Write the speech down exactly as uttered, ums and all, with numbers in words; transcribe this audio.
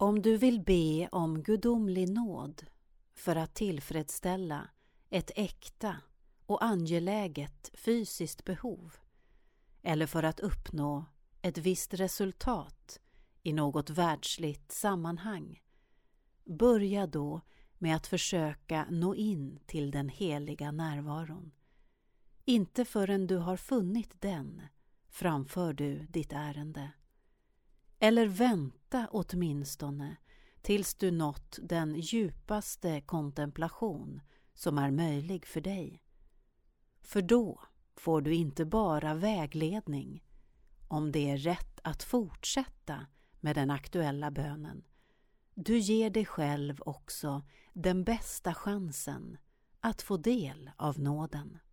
Om du vill be om gudomlig nåd för att tillfredsställa ett äkta och angeläget fysiskt behov eller för att uppnå ett visst resultat i något världsligt sammanhang, börja då med att försöka nå in till den heliga närvaron. Inte förrän du har funnit den framför du ditt ärende. Eller vänta åtminstone tills du nått den djupaste kontemplation som är möjlig för dig. För då får du inte bara vägledning om det är rätt att fortsätta med den aktuella bönen. Du ger dig själv också den bästa chansen att få del av nåden.